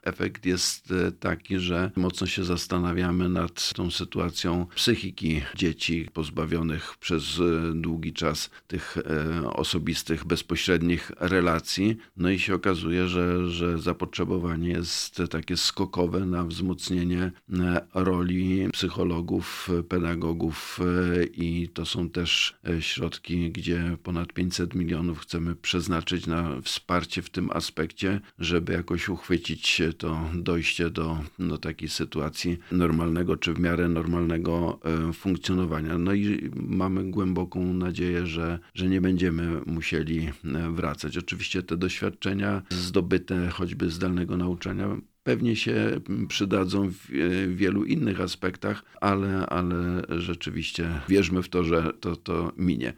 efekt jest taki, że mocno się zastanawiamy nad tą sytuacją psychiki dzieci pozbawionych przez długi czas tych osobistych, bezpośrednich relacji. No i się okazuje, że zapotrzebowanie jest takie skokowe na wzmocnienie roli psychologów, pedagogów i to są też środki, gdzie ponad 500 milionów chcemy przeznaczyć na wsparcie w tym aspekcie, żeby jakoś uchwycić to dojście do takiej sytuacji normalnego czy w miarę normalnego funkcjonowania. No i mamy głęboką nadzieję, że nie będziemy musieli wracać. Oczywiście te doświadczenia zdobyte choćby zdalnego nauczania pewnie się przydadzą w wielu innych aspektach, ale rzeczywiście wierzmy w to, że to minie.